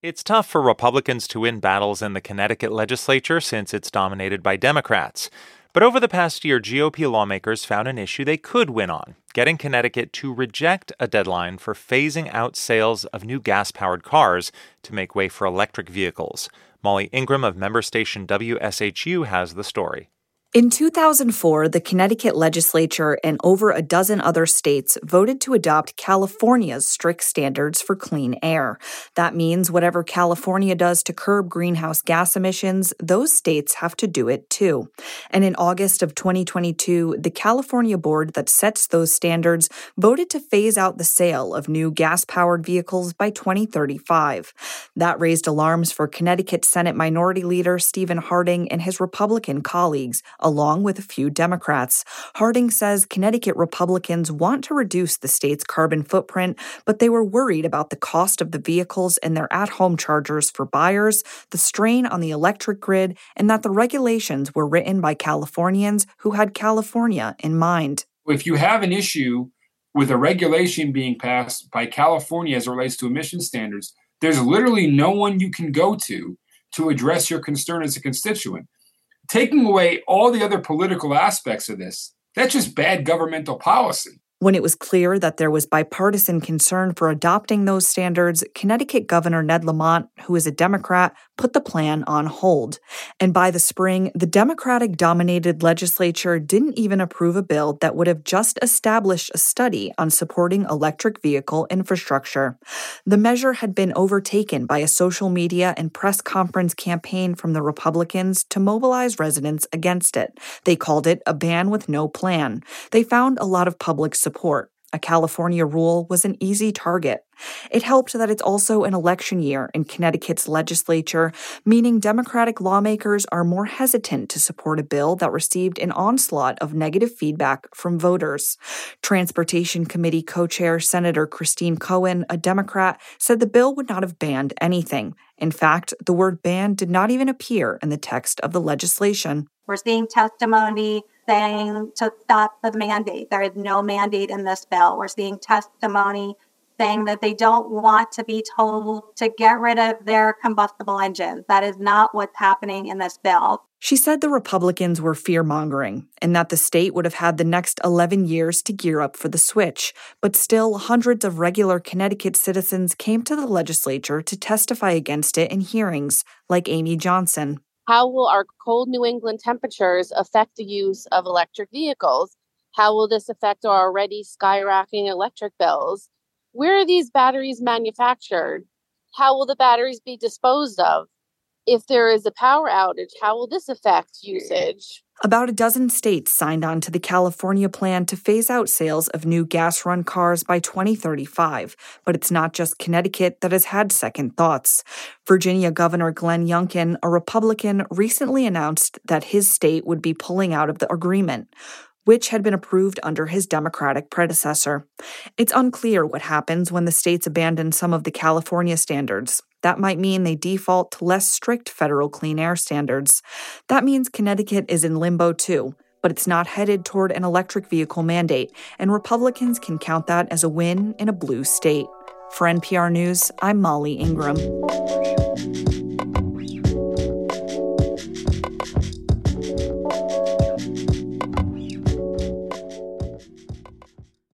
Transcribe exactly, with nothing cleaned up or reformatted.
It's tough for Republicans to win battles in the Connecticut legislature since it's dominated by Democrats. But over the past year, G O P lawmakers found an issue they could win on, getting Connecticut to reject a deadline for phasing out sales of new gas-powered cars to make way for electric vehicles. Molly Ingram of member station W S H U has the story. In two thousand four, the Connecticut legislature and over a dozen other states voted to adopt California's strict standards for clean air. That means whatever California does to curb greenhouse gas emissions, those states have to do it too. And in August of twenty twenty-two, the California board that sets those standards voted to phase out the sale of new gas-powered vehicles by twenty thirty-five. That raised alarms for Connecticut Senate Minority Leader Stephen Harding and his Republican colleagues, along with a few Democrats. Harding says Connecticut Republicans want to reduce the state's carbon footprint, but they were worried about the cost of the vehicles and their at-home chargers for buyers, the strain on the electric grid, and that the regulations were written by Californians who had California in mind. If you have an issue with a regulation being passed by California as it relates to emission standards, there's literally no one you can go to to address your concern as a constituent. Taking away all the other political aspects of this, that's just bad governmental policy. When it was clear that there was bipartisan concern for adopting those standards, Connecticut Governor Ned Lamont, who is a Democrat, put the plan on hold. And by the spring, the Democratic-dominated legislature didn't even approve a bill that would have just established a study on supporting electric vehicle infrastructure. The measure had been overtaken by a social media and press conference campaign from the Republicans to mobilize residents against it. They called it a ban with no plan. They found a lot of public support. Support. A California rule was an easy target. It helped that it's also an election year in Connecticut's legislature, meaning Democratic lawmakers are more hesitant to support a bill that received an onslaught of negative feedback from voters. Transportation Committee co-chair Senator Christine Cohen, a Democrat, said the bill would not have banned anything. In fact, the word ban did not even appear in the text of the legislation. We're seeing testimony saying to stop the mandate. There is no mandate in this bill. We're seeing testimony saying that they don't want to be told to get rid of their combustible engines. That is not what's happening in this bill. She said the Republicans were fear-mongering and that the state would have had the next eleven years to gear up for the switch. But still, hundreds of regular Connecticut citizens came to the legislature to testify against it in hearings, like Amy Johnson. How will our cold New England temperatures affect the use of electric vehicles? How will this affect our already skyrocketing electric bills? Where are these batteries manufactured? How will the batteries be disposed of? If there is a power outage, how will this affect usage? About a dozen states signed on to the California plan to phase out sales of new gas-run cars by twenty thirty-five. But it's not just Connecticut that has had second thoughts. Virginia Governor Glenn Youngkin, a Republican, recently announced that his state would be pulling out of the agreement, which had been approved under his Democratic predecessor. It's unclear what happens when the states abandon some of the California standards. That might mean they default to less strict federal clean air standards. That means Connecticut is in limbo too, but it's not headed toward an electric vehicle mandate, and Republicans can count that as a win in a blue state. For N P R News, I'm Molly Ingram.